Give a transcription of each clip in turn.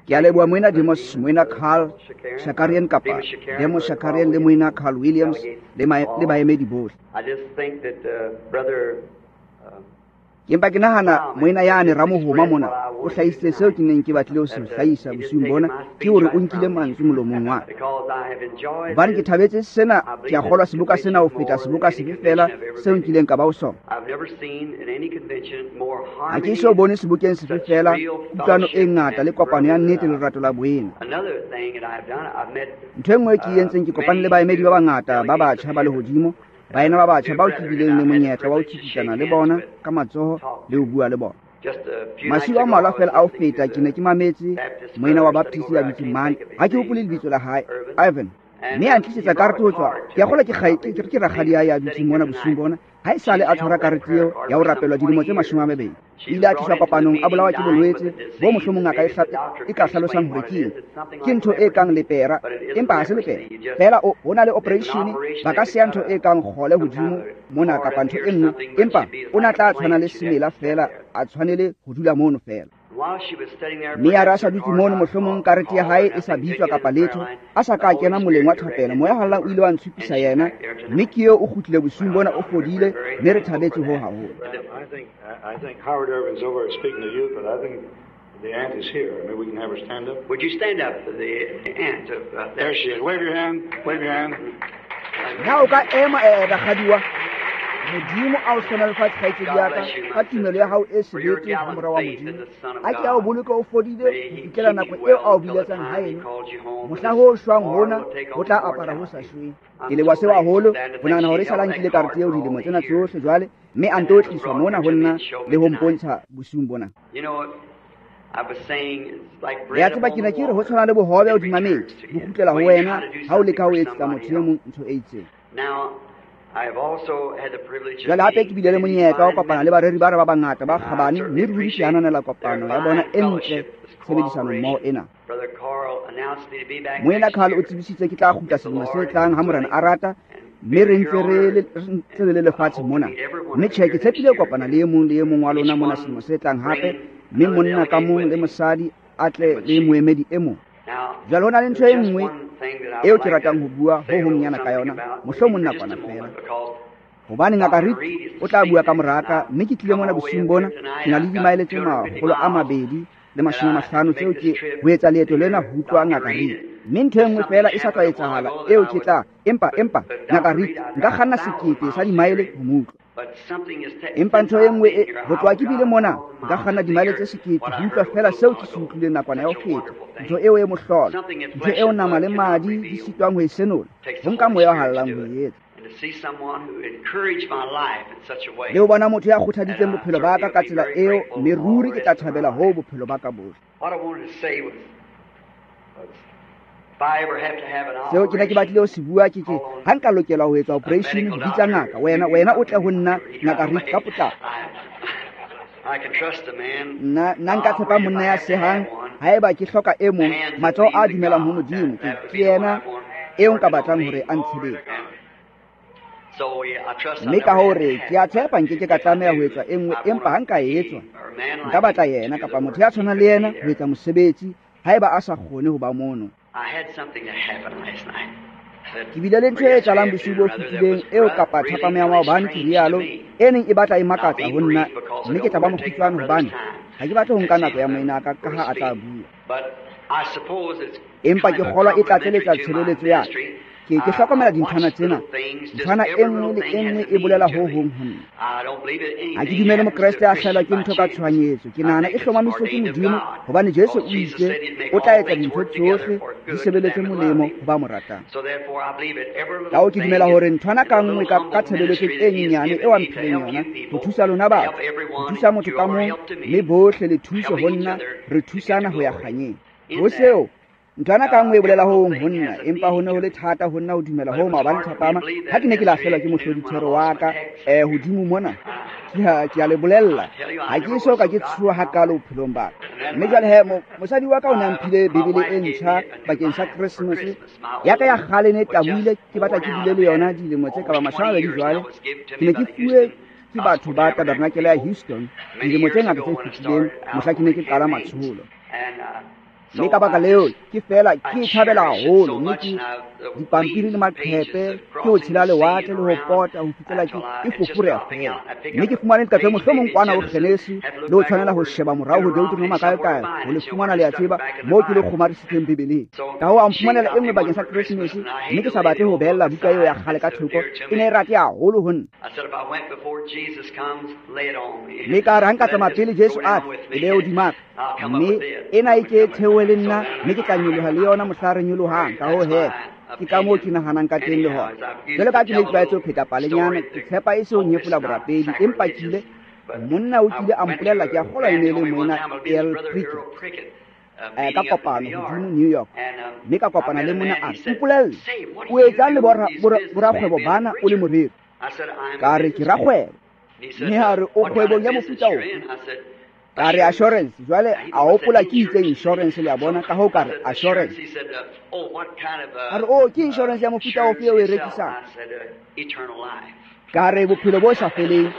ke a leboa moena Demos moena Carl Shakarian kapa Demos Shakarian le moena Carl Williams le baemedi bohle. I just think that brother empa ke nahana moena yane Ramohoma mona o hlaisitse seo ke neng ke batlile ho se hlahisa bosiung bona ke hore o nkile mantswe molomong wa because I have enjoyed hobane ke thabetse sena ke a kgolwa seboka sena ho feta seboka sefe fela seo nkileng ka ba ho sona. I've never seen in any convention more ha ke harmony. so bone sebokeng sefe fela kutlwano e ngata le kopano ya nnete le lerato la boena. Another thing that I've done, I've met ntho e nngwe ke entseng ke kopane le baemedi ba bangata ba batjha ba lehodimo baena ba batjha bao ke bileng le monyetla wa ho tshikitsana le bona ka matsoho le ho bua le bona. just a few masiu a mmalwa fela a ho feta ke ne ke mametse moena wa baptisi ya bitsimane ha ke hopole lebitso la hae Ivan mme a ntlisetsa karete ho tswa ke a kgola ke rakgadi ya dutse mona bosiung bona ha e sale a tshwara karete eo ya ho rapelwa dilemo tse 20 ile a tliswa kopanong a bolawa ke bolwetse bo mohlomong a ka hlalosang hore ke ntho e kang lepera empa ha se lepera fela ho na le operation ba ka seya ntho e kang kgole hodimo mona kapa ntho e nngwe empa o na tla tshwana le semela fela a tshwanele ho dula mono fela. while she was studying there. mme a rasa dutse mono mohlomong karete ya hae e sa bitswa kapa letho a sa ka kena moleng wa thapelo moya halla o ile wa ntshupisa yena mme ke eo o kgutlile bosiung bona o fodile mme re thabetse ho haholo. I think Howard Irvin's over speaking to youth, but I think the aunt is here. Maybe we can have her stand up. Would you stand up for the aunt of There she is. Wave your hand. Wave your hand. na o ka ema rakgadiwa modimo a o tshwana le fa tshwaetsedi ya ka ka tumelo ya hao e sebetse ho mora wa modimo a ke a o boloka o fodile ho fihlela nako eo a o biletsang haeno mohla ho shwang hona ho tla apara ho sa shweng. ke leboha seo haholo ho nahana hore e sala nkile karete eo dilemo tsena tsohle jwale mme a nto tliswa mona ho nna le ho mpontsha bosiung bona. You know what I was saying, it's like ya bread tseba upon ke the ne ke re ho wall. tshwana le bohobe o di mametse bo kgutlela ho wena ha o leka ho etsetsa motho e mong ntho e itseng. Now I have also had the privilege of jwale hape ke bile le meeting monyetla wa ho fine kopana men. le bareri ba re ba bangata ba kgabane mme re dutse ananela kopano ya bona e ntle tshebedisano mmoho ena. Brother Carl announced me to be back moena next Carl o year. tsebisitse ke tla kgutla selemo se tlang ha morena a rata mme re ntse re le lefatshe mona mme tjhe ke tshepile ho kopana le e mong wa lona mona selemo se tlang hape mme monna ka mong le mosadi a tle le moemedi e mong. Now, jwale ho na le ntho e just nngwe one thing that I eo would ke like ratang ho bua to say ho a hong little yana ka something yona about mohlomong just a nakwana fela moment, because hobane ngaka Reed o tla bua ka moraka mme ke tlile mona bosiung bona ke na le dimaele tse 250 tseo ke ho etsa leeto lena ho utlwa ngaka Reed mme ntho e nngwe fela e sa tla etsahala eo ke tla empa ngaka Reed nka kganna 1,000 sa dimaele ho mutlo but something is empa ntho e nngwe ho tloha ke bile mona nka kganna dimaele tse 1,000 ho utlwa fela seo ke se utlwileng nakwana ya ho feta ntho eo e mohlola ntho eo nama le madi di sitwang ho e senola ho nka moya o hallang ho e etsa and to see someone who encouraged my life in such a way. le ho bona motho ya kgothaditseng bophelo ba ka ka tsela eo mme ruri ke tla thabela ho bophelo ba ka bohle. What I wanted to say was if I ever have to have an seo ke ne ke batlile ho se bua ke ha nka lokela ho etsa operation ho bitsa ngaka wena o tle ho nna ngaka Reed ka potlako I can trust a man. nna nka tshepa monna ya sehang haeba ke hloka e mong matsoho a dumelang ho modimo ke yena eo nka batlang hore a ntshebetse. So I trust mme ka hore ke a tshepa nke ke ka tlameha ho etsa e nngwe empa ha nka e etswa nka batla yena kapa motho ya tshwanang le yena ho etsa mosebetsi haeba a sa kgone ho ba mono. I had something that happened last night. ke bile le ntho e etsalang bosiu bo fetileng eo kapa thapama ya maobane ke rialo e neng e batla e makatsa ho nna mme ke tla ba mokgutshwane hobane ha ke batle ho nka nako ya moenaka ka ha a tla bua But I suppose it's empa ke kgolwa e tla tseletsa tshebeletso ya ke hlokomela dinthwana tsena nthwana e nngwe le e nngwe e bolela ho hong ho nna. ha ke dumele mokreste a hlahelwa ke ntho ka tshohanyetso ke nahana e hlomamisitswe ke modimo hobane Jesu o itse o tla etsa dintho tsohle di sebeletse molemo ho ba mo ratang. ka ho ke dumela hore nthwana ka nngwe ka tshebeletso e nyenyane eo a mphileng yona ho thusa lona batho ho thusa motho ka mong mme bohle le thuse ho nna re thusana ho ya kganyeng ho seo nthwana ka nngwe e bolela ho hong ho nna empa ho ne ho le thata ho nna ho dumela ho maobane thapama ha ke ne ke lahlehelwa ke mohlodithero wa ka hodimo mona ke a le bolella ha ke so ka ke tshuwa hakalo bophelong ba ka mme jwale mosadi wa ka o ne a mphile bebele e ntjha bakeng sa Christmas ya ka ya kgale ne tabuile ke batla ke bile le yona dilemo tse ka ba 20 jwale ke ne ke fuwe ke batho ba tabernakele ya Houston dilemo tse ngata tse fetileng mohla ke ne ke qala matsholo mme ka baka leo ke fela ke thabela haholo mme ke dipampiri le maqhepe ke ho tshela lewatle le ho pota ho fitela ke fofureha fela mme ke fumane leqepe mohlomong kwana ho kgenese le ho tshwanela ho sheba morao ho Deuteronomy makae ho le fumana le a tseba moo ke le kgomarisitseng Bibeleng ka ho a mfumanela e nngwe bakeng sa Christmas mme ke sa batle ho behella buka eo ya kgale ka thoko e ne e rate haholo ho nna mme ka re ha nka tsamaya pele Jesu a e be hodimaka mme ena e ke theohe le nna mme ke tla nyoloha le yona mohla re nyolohang ka ho he ke ka moo ke nahanang ka teng le hona jwale ka ke ne ke tlwaetse ho pheta palenyana ke tshepa e se ho nyefola borapedi empa kile monna o kile a mpolella ke a kgolwa e ne e le mona El Cricket ka kopano hodimo New York mme ka kopana le monna a mpolelle o etsang le borakgwebo bana o le moriri ka re ke rakgwebo mme a re o kgwebong ya mofuta o ka re assurance jwale a hopola ke itse insurance le a bona ka ho ka re assurance a re o ke insurance ya mofuta o fe o e rekisang ka re bophelo bo sa feleng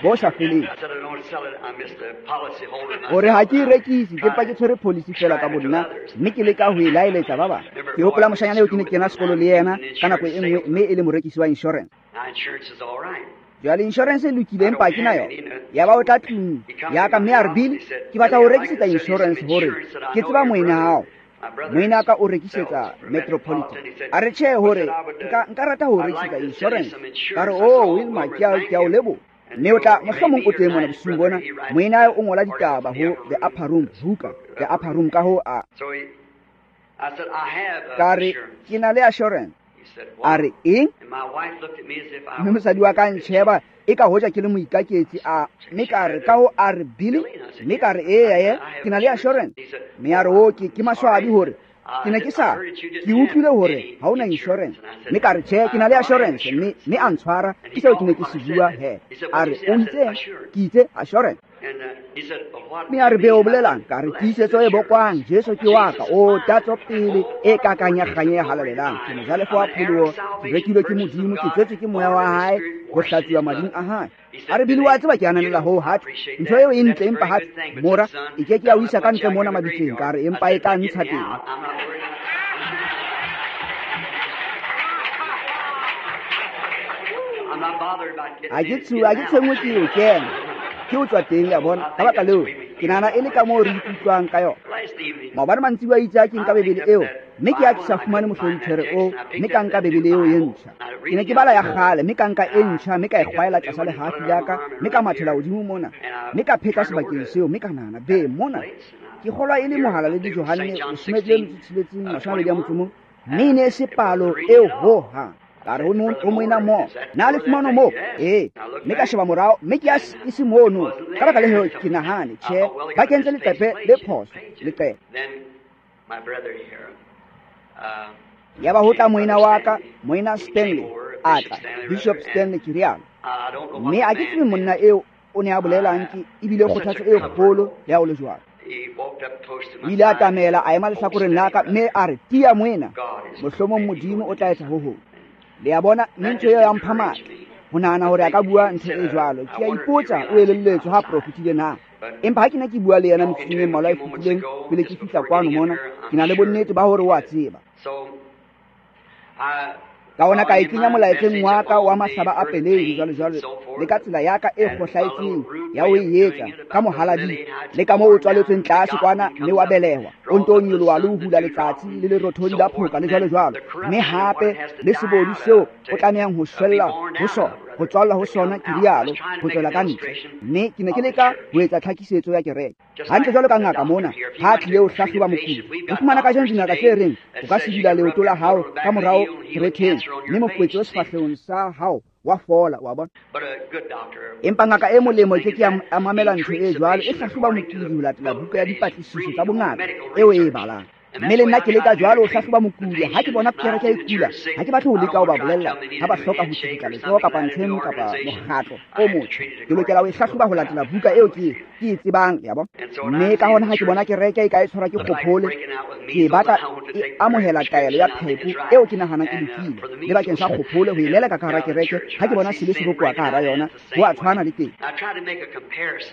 gore ha ke rekisi ke pa ke tshwere policy fela ka bonna mme ke leka ho e laeletsa ba bang ke hopola moshanyana eo ke ne ke kena sekolo le yena ka nako e nngwe mme e le morekisi wa insurance jwale insurance e lokile empa ke na yona ya ba o tla tlung ya ka mme a re Bill ke batla ho rekisetsa insurance hore ke tseba moena hao moena ka o rekisetsa Metropolitan a re tjhe hore nka rata ho rekisetsa insurance ka re o Wilma ke a o lebo mme o tla mohlomong o teng mona bosung bona moena o ngola ditaba ho the upper room buka the upper room ka ho a ka re ke na le assurance a re eng mme mosadi wa ka ntšheba e ka hoja ke le moikaketsi a mme ka re ka ho a re Billy mme ka re ee ke na le assurance mme a re o ke maswabi hore ke ne ke utlwile hore ha o na insurance mme ka re tjhe ke na le assurance mme a ntshwara ke seo ke ne ke se bua he a re o itseng ke itse assurance mme a re be o bolelang ka re tiisetso e bokwang Jesu ke wa ka o tatso pele e kakanyaganye e halalelang ke mojalefo wa pholoho ke rekilwe ke modimo ke tswetswe ke moya wa hae ho hlatsiwa mading a hae a re Bili wa tseba ke ananela ho hati ntho eo e ntle empa hati mora e ke ya o isa ka ntle mona mabitseng ka re empa e tla ntsha teng a ke tshengwe ke o kena ke o tswa teng ya bona ka baka leo ke nana e le ka moo re ikutlwang ka yona maobane mantsi wa itse a ke nka Bebele eo mme ke a ke sa fumane mohlodithere o mme ka nka Bebele eo e ntšha ke ne ke bala ya kgale mme ka nka e ntšha mme ka e kgwaela tlasa lehafi la ka mme ka mathela hodimo mona mme ka pheta sebakeng seo mme ka nana be mona ke kgolwa e le mohala le Johane 16:20 mme ne se palo eo ho ha ka re o moena mo na le fumano mo mme ka sheba morao mme ke e se mono ka baka leo ke nahane tjhe ba kentse leqepe le phoso leqepe ya ba ho tla moena wa ka moena Stanley a tla Bishop Stanley Kirialo mme a ke tsebe monna eo o ne a bolelang ke ebile kgothatso e kgolo ya o le jwalo o ile a tamela a ema lehlakoreng la ka mme a re tia moena mohlomong modimo o tla etsa ho hong le ya bona ntho eo ya mpha matla ho nahana hore a ka bua ntho e jwalo ke a ipotsa o elelletswe ha profitile na empa ha ke ne ke bua le yena metsing e mmalwa e fetileng pele ke fihla kwano mona ke na le bonnete ba hore o a tseba ka ona ka ikenya molaetseng wa ka wa mahlaba a peledi jwalo le ka tsela ya ka e kgohlaetseng ya o e etsa ka mohaladi le ka moo o tswaletsweng tlase kwana mme wa belehwa o nto nyoloha le ho hula letsatsi le le rothodi la phoka le jwalo mme hape le sebodi seo o tlamehang ho shwella ho sona ho tswalla ho sona ke rialo ho tswela ka ntle mme ke ne ke leka ho etsa tlhakisetso ya kereke hantle jwalo ka ngaka mona ha tlile ho hlahloba mokudi o fumana ka jeno dingaka tse reng o ka sedila leoto la hao ka morao kerekeng mme mofetsi o sefahlehong sa hao wa fola wa bona empa ngaka e molemo ke a mamela ntho e jwalo e hlahloba mokudi ho latela buka ya dipatlisiso tsa bongaka eo e balang mme le nna ke leka jwalo ho hlahloba mokudi ha ke bona kereke e kula ha ke batle ho leka ho ba bolella ha ba hloka ho tshedika letsoho kapa ntheng kapa mokgatlo o motle ke lokela ho e hlahloba ho latela buka eo ke e tsebang ya bona mme ka hona ha ke bona kereke e ka e tshwara ke kgophole ke batla e amohela taelo ya phepo eo ke nahanang e lokile le bakeng sa kgophole ho e leleka ka hara kereke ha ke bona se le serokoa ka hara yona ho a tshwana le teng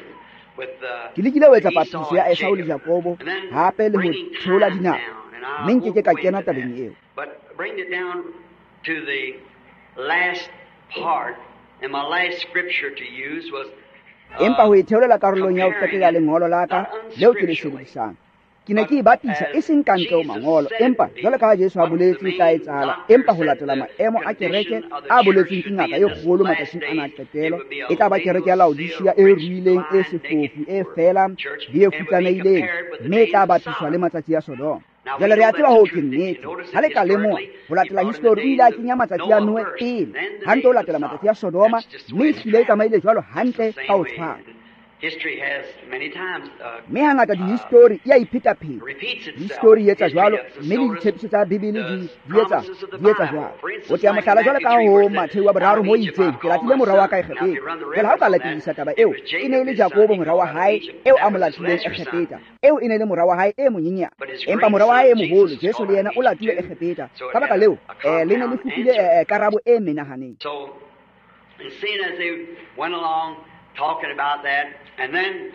ke lekile ho etsa papiso ya Esau le Jakobo hape le ho thola dinako mme nke ka kena tabeng eo. But bring it down to the last part, and my last scripture to use was empa ho itheolela karolong ya ho qetela lengolo la ka leo ke le sebedisang. Ke ne ke e bapisa e seng ka ntle ho mangolo, empa jwale ka Jesu a boletse tla etsahala, empa ho latela maemo a kereke a boletseng ke ngaka e kgolo matsatsing ana a qetelo, e tla ba kereke ya Laodicea e ruileng, e sefofu, e fela le e futsanehileng, mme e tla bapiswa le matsatsi ya Sodoma. Jwale re a tseba ho ke nnete ha le ka lemoha ho latela history o ile a kenya matsatsi ya Noe pele hantle ho latela matsatsi ya Sodoma, mme e hlile e tsamaile jwalo hantle ka ho tshwana. history has many times mme hangata dihistori e a iphetapheta. repeats itself. History e etsa jwalo, And mme le so ditshepiso tsa Bibele the di etsa promises of the jwalo. Bible. For O instance, tea like mohlala jwalo ka Matthew 3, ho where it Mathewu says, wa boraro mo "Out of Egypt itseng I ke latile called morao wa my ka son." Now, if you Egepeta. run the Jwale ha o ka reference on latedisa that, taba it eo, was e ne Jacob, le his son, Jakobo he morao wa called out of hae Egypt. eo a That mo was his latileng lesser son. Egepeta, eo e ne le morao wa hae e monyenyane. But his Empa morao wa hae e grandson, moholo Jesus, Jesu called le out yena of o latile Egypt too. Egepeta. So it Ka baka had leo a le ne le compound fupile answer. karabo e menahaneng. So, and seeing as they went along talking about that, and then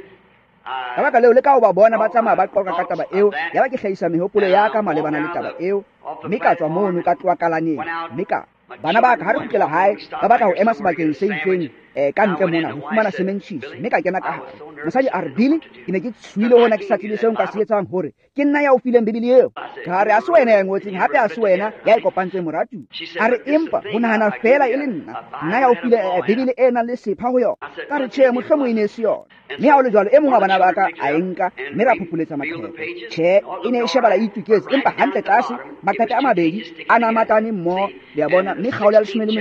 Ka baka leo le ka ho ba bona ba tsamaya ba qoqa ka taba eo, ya ba ke hlahisa mehopolo ya ka malebana le taba eo, mme ka tswa mono ka tloa kalaneng, mme ka bana ba ka ha re kgutlela hae ba batla ho ema sebakeng se itseng ka ntle mona ho fumana sementjhis, mme ka kena ka hare. Mosadi a re bile ke ne ke tshuile hona ke sa tsebe seo nka se etsang hore ke nna ya o fileng Bibele eo. Ka re a se wena ya ngotseng, hape a se wena ya e kopantseng moratu. A re empa ho nahana fela e le nna ya o file Bibele e nang le sepha ho yona. Ka re tjhe, mohlomong e ne se yona. Mme ha o le jwalo e mong wa bana ba ka a e nka, mme ra phupuletsa maqheka. Tjhe, e ne e shebala e ituketse, empa hantle tlase maqheka a mabedi a namatane mmoho, le a bona, mme kgaolo ya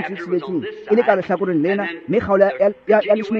16 e le ka lehlakoreng lena, mme kgaolo ya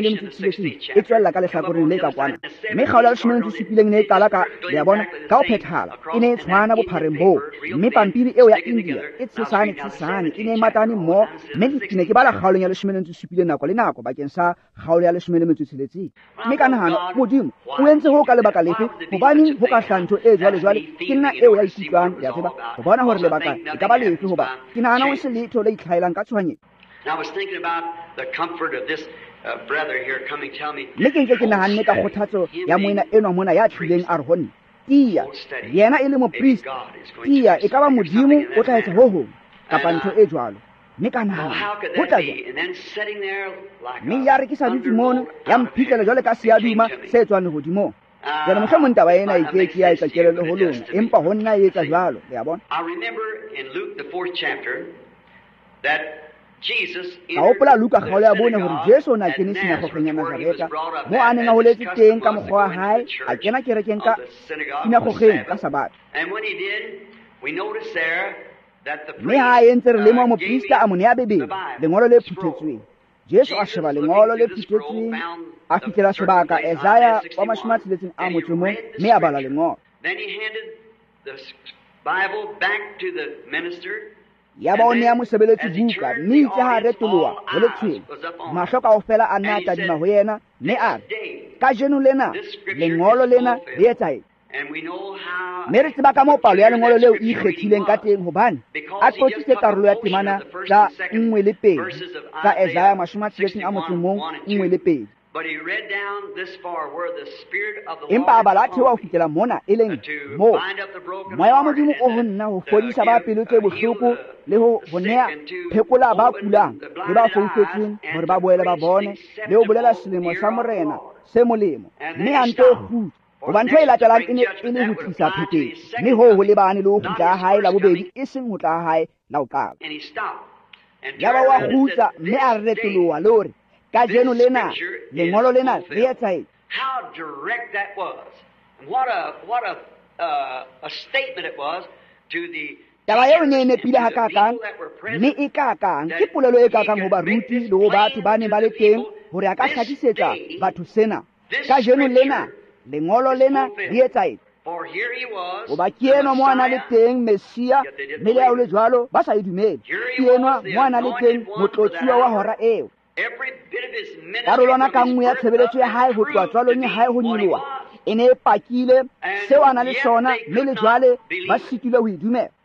16 e tswella ka lehlakoreng le ka kwana, mme kgaolo ya 17 ne e qala ka, le a bona, ka ho phethala e ne e tshwana bophareng boo, mme pampiri eo ya India e tshesane e ne e matane mmoho, mme ke ne ke bala kgaolong ya 17 nako le nako bakeng sa kgaolo ya 16. Mme ka nahana Modimo o entse ho ka lebaka lefe, hobaneng ho ka hlantsho e jwale ke nna eo ya ikutlwang, le a tseba ho bona hore lebaka e ka ba lefe, hoba ke nahana ho se letho le itlhaelang ka tshwanyetso. I was thinking about the comfort of this brother here coming tell me. Mme ke ntse ke nahanne ka kgothatso ya moena enwa mona ya tlileng a re hone tia yena e le mopriest, tia e ka ba Modimo o tla etsa ho hong kapa ntho e jwalo. Mme ka Well, how nahana could ho that tla be? jwang, And then sitting there like mme ya re ke sa dutse mono ya mphitlela jwale ka seaduma se tswang lehodimong. Jwale mohlomong taba ena e ke ya etsa kelello ho lona, empa ho nna e etsa jwalo, le a bona. I remember in Luke the 4th chapter that Jesus Ka hopola Luka kgaolo ya bone hore Jesu o ne a kene sinagogeng ya Nazareta, mo a neng a holetse teng ka mokgwa wa hae, a kena kerekeng ka sinagogeng ka Sabata. And when he did, we noticed there that the Mme ha a entse re le mo moprista a mo nea bebele lengolo le phuthetsweng. Jesu a sheba lengolo le phuthetsweng, a fihlela sebaka Isaiah wa 61 a motse mo, mme a bala lengolo. Then he handed the Bible back to the minister. Ya ba o nea mosebeletsi buka, mme itse ha a retoloha ho le tshwene, mahlo kaofela a nna a tadima ho yena, mme a re kajeno lena lengolo lena le etsahetse. And we know how Mme re tseba ka moo palo ya lengolo leo e ikgethileng ka teng, hobane a tlotsitse karolo ya temana tsa 1 le 2 tsa Isaiah 61:1 But he read down this far where the Spirit of the empa a Lord bala a is theoha ho on me fihlela mona e leng to moo bind up the broken moya wa heart Modimo o ho and nna ho to fodisa ba give, pelo tse bohloko heal le ho the sick nea and to phekola ba open kulang the le ba blinded foufetseng eyes hore ba and boele to ba preach bone the le ho bolela acceptable selemo year sa of the morena Lord. se molemo, And mme then a he nto e stopped. kgutla For hoba the ntho e next latelang to e ne bring e le judgment, ho that would tlisa apply to his phephetso, second mme hoo ho coming, lebane le ho not kgutla ha his hae la first bobedi coming. e seng ho tla ha hae la ho qala. And he stopped and Ya ba turned wa around and kgutla said, mme a re "This retoloha day, le hore kajeno this lena scripture lengolo is lena le fulfilled." etsahetse. How direct that was. And what a statement it was to the Taba eo e ne e teachers and nepile to ha the kakang, people that were mme present, e kakang that ke polelo e he kakang ho could make baruti this le ho batho ba plain neng to ba le the teng people. hore a ka This hlakisetsa day, batho sena. this Kajeno lena scripture lengolo is lena fulfilled. le etsahetse. For here he was, Hoba ke the enwa mo a na le Messiah, teng Mesia, yet they didn't mme le ha o le believe it. jwalo ba sa e dumele. Here Ke he enwa was, the mo a na le teng anointed one for that motlotsuwa wa hour. hora eo. Every bit of his ministry Karolwana ka from his nngwe ya birth tshebeletso ya up hae and ho tloha proved to tswalong ya hae ho be what he nyoloha was. e ne e pakile And seo a na le yet sona, they mme could le not jwale believe ba it. sitilwe ho e dumela.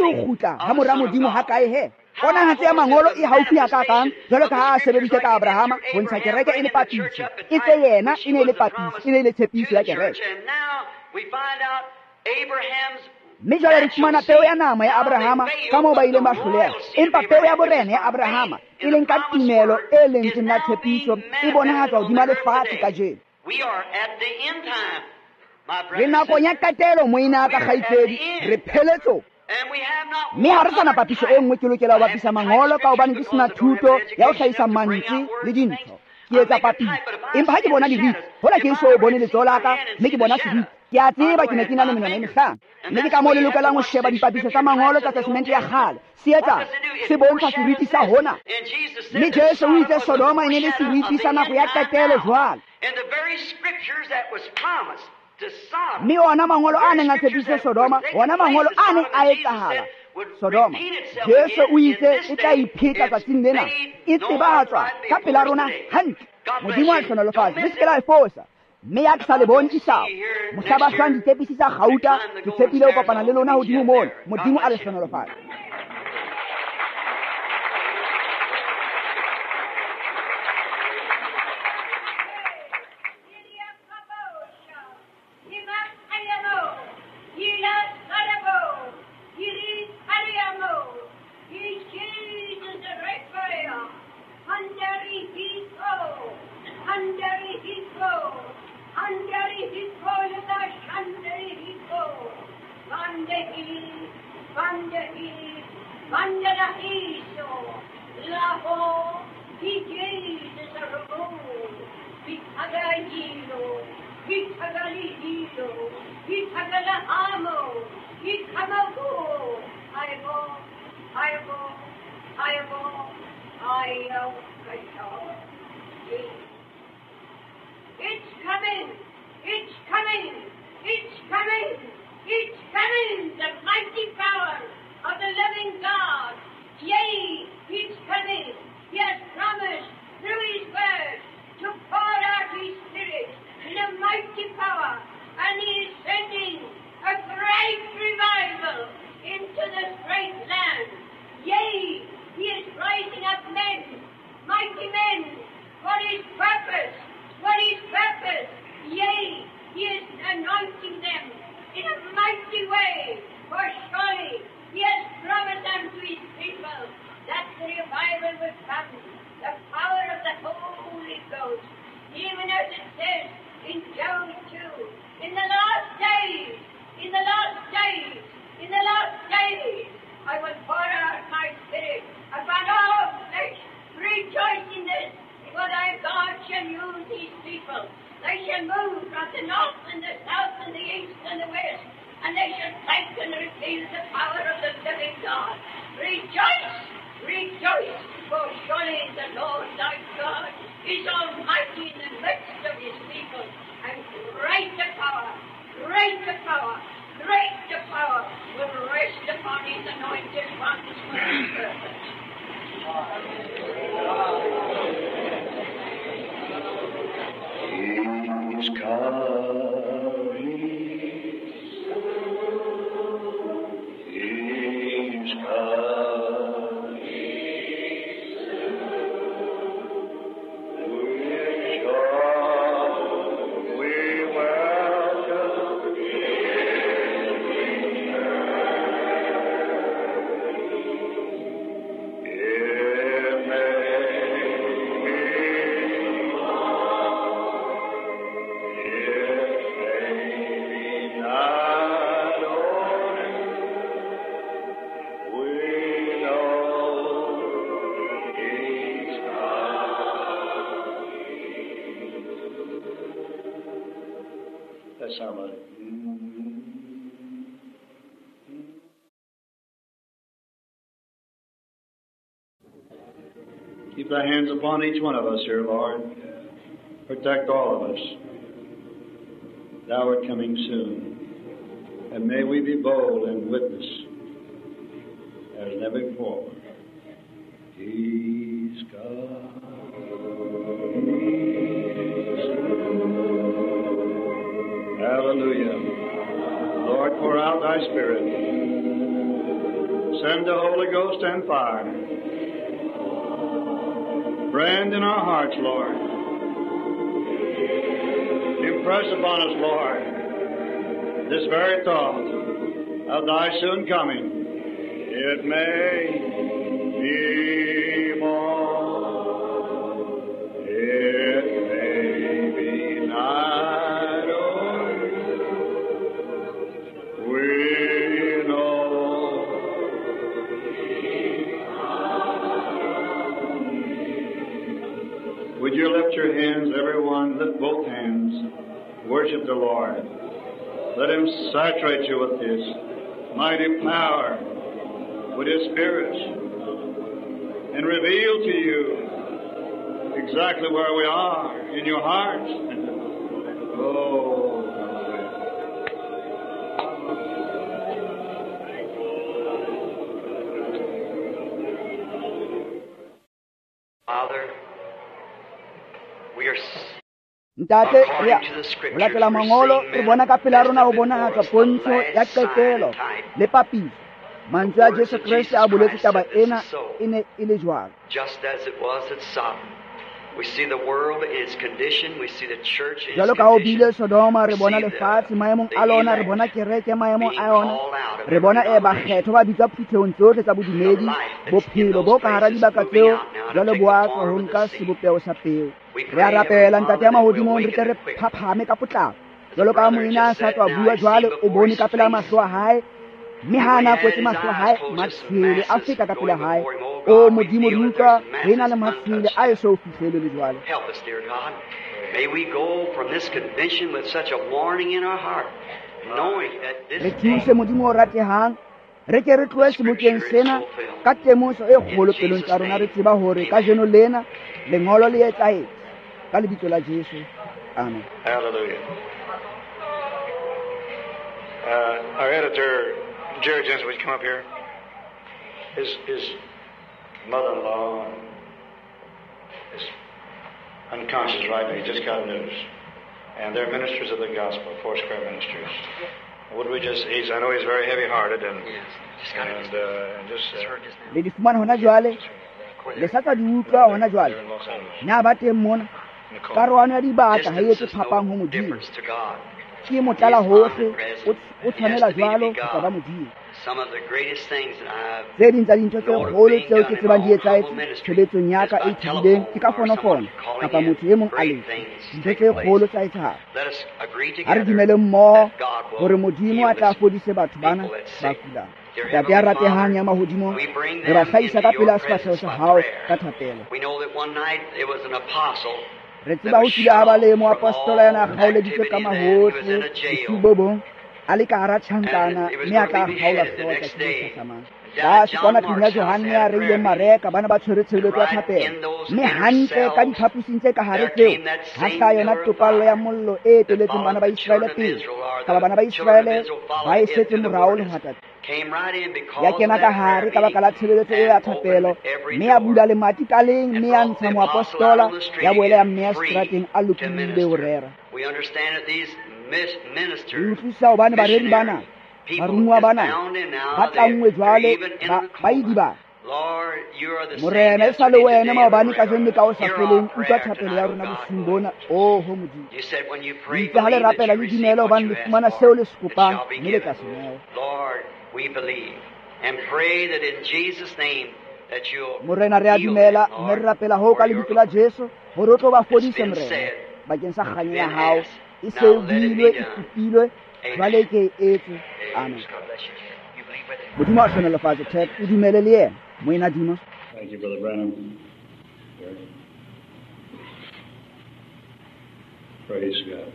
se o kgutla ha mora modimo ha kae he ponahatse ya mangolo e haufi ya kakang jwalo ka ha a sebeditse ka Abrahama ho ntsha kereke e le patiso e tse yena e ne le patiso e ne le tshepiso ya kereke. And now we find out Abraham's mme jwale re fumana peo ya nama ya Abrahama ka moo ba ileng ba hloleha, empa peo ya borena ya Abrahama e leng ka tumelo e lentseng la tshepiso e bonahatswa hodima lefatshe kajeno. We are at the end time, my Re brothers. nakong ya katelo moina ka kgaitsedi, re pheletsong. And we have not Mme ha re sana papiso e nngwe ke lokela ho bapisa mangolo ka hobane ke sena thuto ya ho hlahisa mantswe le dintho. Ke etsa papiso, empa ha ke bona dirithi, hola ke so bone letsoho la ka, mme ke bona serithi. Ke a tseba ke ne ke na le menwana e mehlano, mme ke ka moo le lokelang ho sheba dipapiso tsa mangolo tsa testamente ya kgale. Se etsa se bontsha serithi sa hona. And Jesus said, Mme Jesu o itse Sodoma e ne le serithi sa nako ya katelo jwale. and the very scriptures that was promised to Sodom, Mme ona mangolo a neng a tshepisitse Sodoma, ona mangolo a neng a etsahala Sodoma, Jesu o itse e tla ipheta tsatsing lena, e tsebahatswa ka pela rona hantle. Modimo a hlonolofatse, le seke la e fosa. Mme ya ke sa le bone isao, mohla ba hlwang ditepisi tsa gauta, ke tshepile ho kopana le lona hodimo mona. Modimo a le hlonolofatse. Keep thy hands upon each one of us here, Lord. Protect all of us. Thou art coming soon. And may we be bold and witness as never before. He's God. Hallelujah. Lord, pour out thy Spirit. Send the Holy Ghost and fire. Brand in our hearts, Lord. Impress upon us, Lord, this very thought of thy soon coming. It may be morn, it may be night, we know. Would you lift your hands, everyone? Lift both hands. Worship the Lord. Let Him saturate you with His mighty power, with His Spirit, and reveal to you exactly where we are in your heart. Oh, Father, we are ntate re o latela mangolo re bona ka pela rona o bonagatsa pontsho ya qetelo le papiso mantswe a Jesu Kriste a boletse taba ena e ne e le jwalo. just as it was at Sodom. We see the world in its condition, we see the church in its jalo ka o condition. bile Sodoma re bona lefatshe maemong a lona, re bona kereke maemong a yona, re bona bakgetho ba bitsa phuthehong tsotlhe tsa bodumedi, bophelo bo ka hara dibaka tseo jalo bo a tswa ho nka sebopeo sa peo. Re a rapela ntate ya mahodimong re tle re phaphame ka potlako jalo ka moena a sa tswa bua jwale o bone ka pela mahlo a hae, mme ha na kwetse mahlo a hae matshele a feta ka pela hae. O modimo re utlwa re na le matshele a e so fihlele le jwale. Help us, dear God. May we go from this convention with such a warning in our heart, knowing that this re thuse modimo o ratehang, re ke re tloe sebokeng sena ka temoso e kgolo pelong tsa rona, re tseba hore ka jeno lena lengolo le etsahetse ka lebitso la Jesu. Amen. hallelujah. Our editor, Jerry Jensen, would you come up here? His mother-in-law is unconscious right now. He just got news. And they're ministers of the gospel, Foursquare Ministries. Would we just, I know he's very heavy-hearted and just le di fumana hona jwale le sa tsa di utlwa hona jwale nya ba teng mona karwana ya dibaka ha etse phapang ho modimo difference to God. ke motlala hohle o tshwanela jwalo ka ba modimo. Some of the greatest things that I've tse ding tsa dintho tse kgolo tseo ke tsebang di etsahetse tshebetsong ya ka e thibileng ke ka fonofono kapa motho e mong a letse dintho tse kgolo tsa etsahala. let us agree Ha re together dumele mmoho that God will hore modimo a tla fodise batho bana ba kulang. Tate ya ratehang ya mahodimo, re ba hlahisa ka pela sefahlego sa hao ka thapelo. We know that one night it was an apostle Re tseba ho tsile a ba le moapostola yana a kgaoleditswe ka mahohle bosiu bo bong a le ka hara tjhankana mme a tla kgaola hlooho tsatsing le hlahlamang. Ka sekwanatong ya Johane a reileng mareka bana ba tshwere tshebeletso ya thapelo, mme hantle ka diphaposing tse ka hare tseo ha hlaha yona topallo ya mollo e eteletseng bana ba Israele pele, kapa bana ba Israele ba e setse morao le hwata ya kena ka hare ka baka la tshebeletso e ya thapelo, mme ya bula lemati ka leng, mme ya ntsha moapostola ya boele ya mmeya seterateng a lokilile ho rera. We understand that these Re ministers, utlwisisa hobane bareri bana barumuwa bana ba tlangwe jwale ba idibana. Lord, you are the Morena e same sa le yesterday, wena maobane ka today, jeno le ka o sa Hear feleng our utlwa prayer thapelo ya tonight, rona O bosiung God. bona o ho modimo. You said when you pray, Itse ha le believe that rapela you le receive dumele what hobane you le ask fumana for, seo le se it kopang shall be mme le tla given. se newa. Lord, we believe and pray that in Jesus' name that you'll Morena re a heal dumela them, mme Lord, re rapela ho ka for your lebitso la glory. Jesu hore o tlo ba fodise It's been morena said, bakeng sa kganyo ya been hao asked. e se Now let it be builwe e done. kopilwe jwale ke e etse. Amen. God bless you. You believe with it? Modimo a hlonolofatse Ted, o dumele le yena moena dimo. Thank you, Brother Branham. Praise God.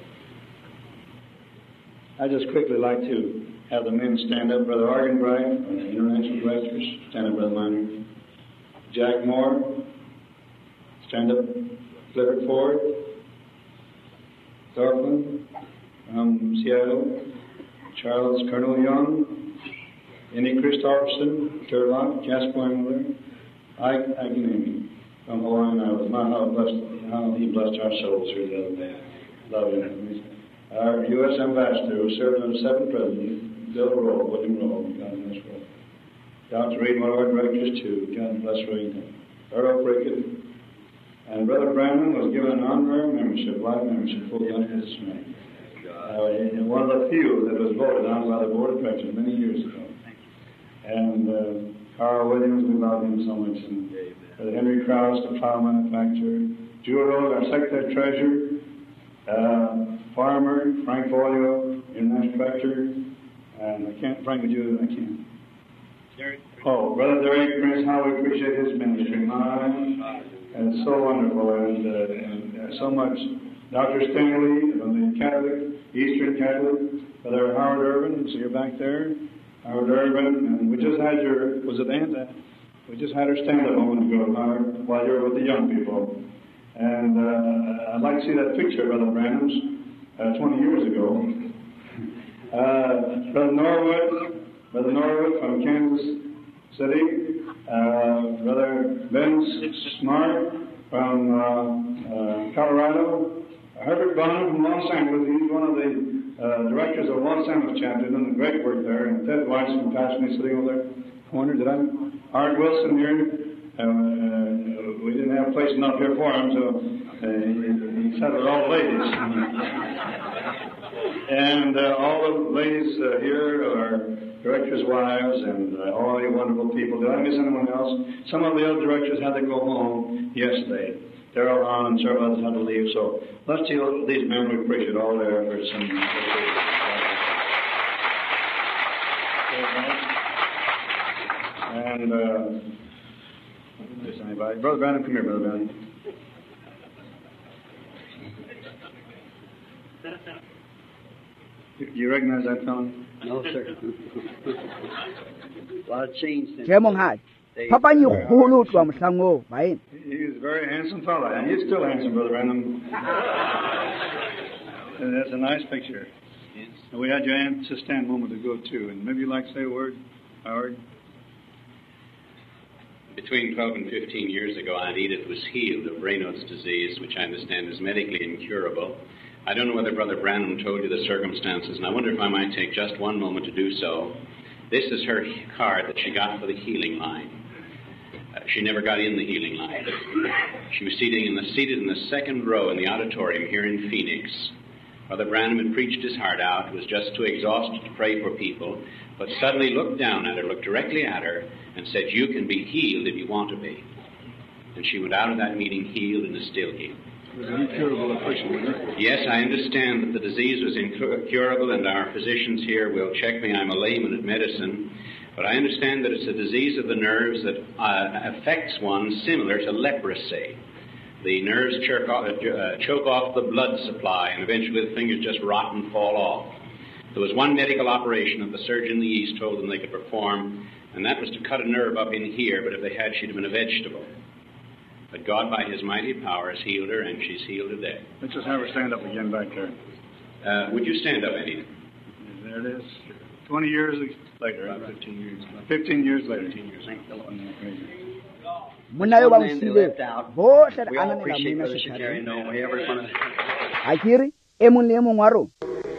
I'd just quickly like to have the men stand up. Brother Argenbright from the International Directors. Stand up, Brother Minor. Jack Moore. Stand up. Clifford Ford. Thorfinn from Seattle. Charles Colonel Young. Andy Christopherson. Turlock. Jasper Wengler. Ike Agnemi from Hawaiian Islands. How he blessed our souls through the other day. Love him. Our U.S. Ambassador who served on 7 presidents, Bill Roll, William Roll, God bless Roll. Dr. Reed, one of our directors too, God bless Wellington. Earl Prickett. And Brother Branham was given an honorary membership, life membership, fully under his name. one of the few that was voted on by the Board of Directors many years ago. And Carl Williams, we love him so much. And Henry Krause, the flower manufacturer. Jewel Rose, our Secretary Treasurer. Farmer, Frank Folio, International Director. And I can't, Frank, would you, I can't. Oh, Brother Derek Prince, how we appreciate his ministry. And it's so wonderful and so much. Dr. Stanley from the Catholic, Eastern Catholic, Brother Howard Irvin, so you're back there. Howard Irvin, and we just had your, was it Aunt? We just had her stand up a moment ago, Howard, while you were with the young people. And I'd like to see that picture of Brother Branham's 20 years ago. Brother Norwood from Kansas City. Brother Ben Smart from Colorado. Herbert Bonham from Los Angeles. He's one of the directors of Los Angeles chapter, doing great work there. And Ted Weiss from Pasadena sitting over there. Corner, did I? Art Wilson here. We didn't have a place enough here for him, so he settled all the ladies. And all the ladies here are directors' wives and all you wonderful people. Did I miss anyone else? Some of the other directors had to go home yesterday. They're all on and several others had to leave. So let's see these men. We appreciate all their efforts. And there's anybody. Brother Branham, come here, Brother Branham. You recognize that fellow? No, sir. A lot of change since. Papa knew who from Sango, right? He was a very handsome fellow, and he's still handsome, Brother Branham. And that's a nice picture. Yes. And we had your aunt to stand a moment ago, too. And maybe you'd like to say a word, Howard? Between 12 and 15 years ago, Aunt Edith was healed of Raynaud's disease, which I understand is medically incurable. I don't know whether Brother Branham told you the circumstances, and I wonder if I might take just one moment to do so. This is her card that she got for the healing line. She never got in the healing line. She was seated in the second row in the auditorium here in Phoenix. Brother Branham had preached his heart out, was just too exhausted to pray for people, but suddenly looked down at her, looked directly at her, and said, "You can be healed if you want to be." And she went out of that meeting healed and is still healed. It was an incurable affliction, wasn't it? Yes, I understand that the disease was incurable, and our physicians here will check me. I'm a layman at medicine. But I understand that it's a disease of the nerves that affects one similar to leprosy. The nerves choke off the blood supply, and eventually the fingers just rot and fall off. There was one medical operation that the surgeon in the East told them they could perform, and that was to cut a nerve up in here, but if they had, she'd have been a vegetable. But God, by His mighty power, has healed her, and she's healed today. Let's just have her stand up again back there. Would you stand up, Eddie? There it is. 20 years later. 15 years. 15 years later. Munayo bang sile. Bo sa We all anan appreciate nila Brother Shakari. No, we ever want to. Akiri emun lemu ngaro.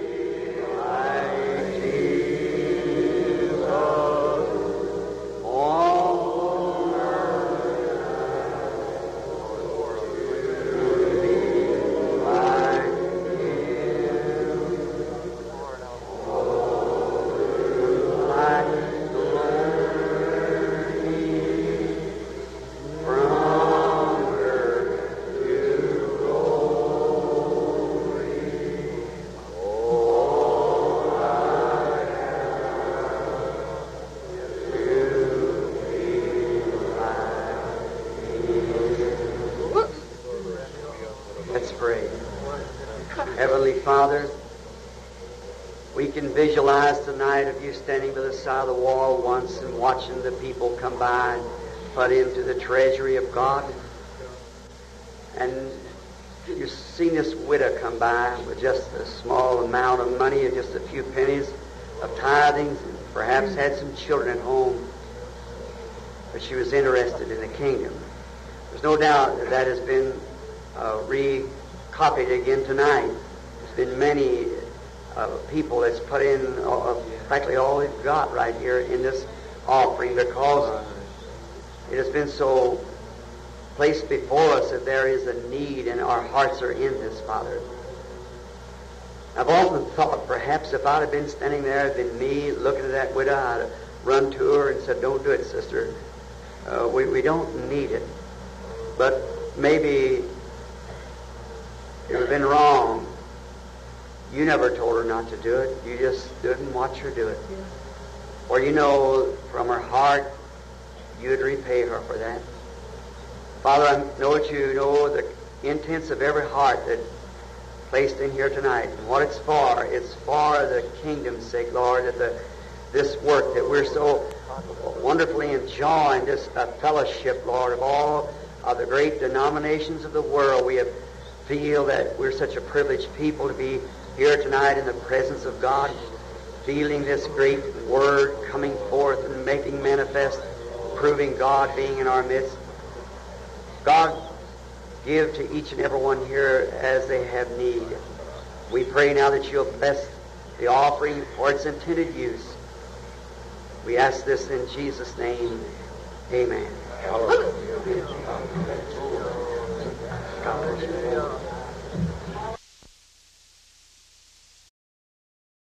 Father, we can visualize tonight of you standing by the side of the wall once and watching the people come by and put into the treasury of God. And you've seen this widow come by with just a small amount of money and just a few pennies of tithings, and perhaps had some children at home, but she was interested in the kingdom. There's no doubt that has been recopied again tonight. There's been many people that's put in practically all they've got right here in this offering, because it has been so placed before us that there is a need and our hearts are in this, Father. I've often thought perhaps if I'd have been standing there, it'd been me looking at that widow, I'd have run to her and said, "Don't do it, sister. We don't need it." But maybe it would have been wrong. You never told her not to do it. You just stood and watched her do it. Or you know from her heart you'd repay her for that. Father, I know that you know the intents of every heart that placed in here tonight and what it's for. It's for the kingdom's sake, Lord, that this work that we're so wonderfully enjoying, this fellowship, Lord, of all of the great denominations of the world. We feel that we're such a privileged people to be here tonight in the presence of God, feeling this great word coming forth and making manifest, proving God being in our midst. God, give to each and every one here as they have need. We pray now that you'll bless the offering for its intended use. We ask this in Jesus' name. Amen. Hallelujah.